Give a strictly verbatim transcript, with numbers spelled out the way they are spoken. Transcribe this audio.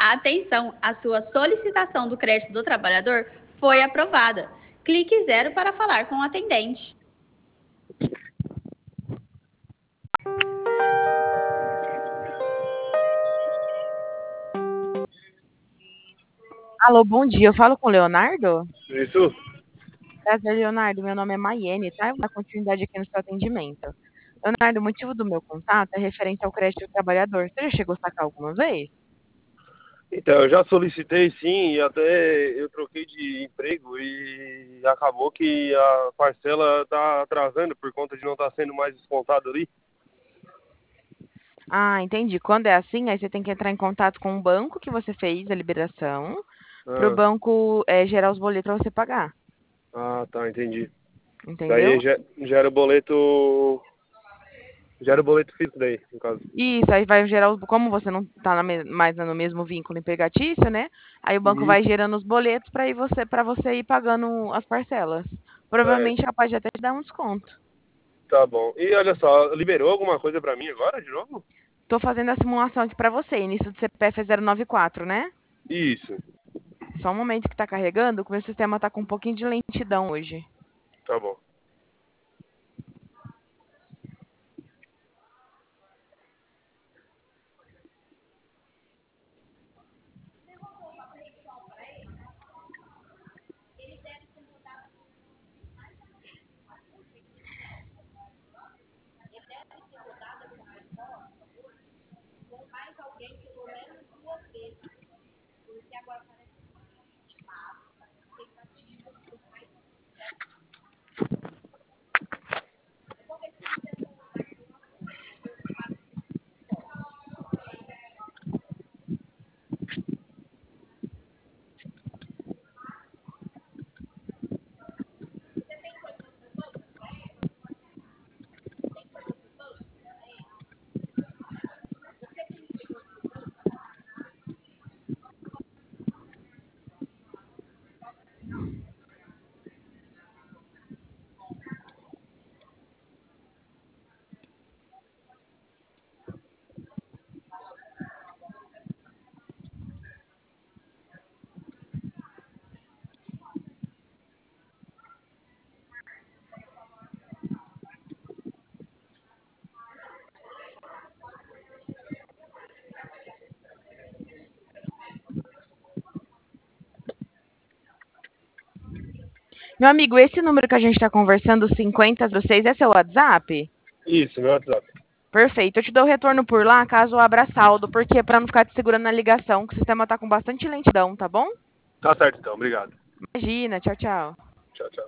Atenção, a sua solicitação do crédito do trabalhador foi aprovada. Clique zero para falar com o atendente. Alô, bom dia. Eu falo com o Leonardo? Isso? Prazer, Leonardo. Meu nome é Maiene, tá? Eu vou dar continuidade aqui no seu atendimento. Leonardo, o motivo do meu contato é referente ao crédito do trabalhador. Você já chegou a sacar alguma vez? Então, eu já solicitei sim, e até eu troquei de emprego e acabou que a parcela está atrasando por conta de não estar sendo mais descontado ali. Ah, entendi. Quando é assim, aí você tem que entrar em contato com o banco que você fez a liberação, para o Ah, banco eh, gerar os boletos para você pagar. ah, tá, entendi. Daí Entendeu? já, já era o boleto. Já era o boleto físico daí, no caso. Isso, aí vai gerar os. Como você não está mais no mesmo vínculo empregatício, né? Aí o banco Uhum. vai gerando os boletos para você, para você ir pagando as parcelas. É, Provavelmente ela pode até te dar um desconto. tá bom. E olha só, liberou alguma coisa pra mim agora, de novo? Tô fazendo a simulação aqui para você. Início do C P F é zero nove quatro, né? Isso, Só um momento que tá carregando, que o meu sistema tá com um pouquinho de lentidão hoje. tá bom. Meu amigo, esse número que a gente tá conversando, cinquenta zero seis, é seu WhatsApp? Isso, meu WhatsApp. Perfeito. Eu te dou retorno por lá caso abra saldo, porque para não ficar te segurando na ligação, que o sistema tá com bastante lentidão, tá bom? Tá certo então, obrigado. Imagina, tchau, tchau. Tchau, tchau.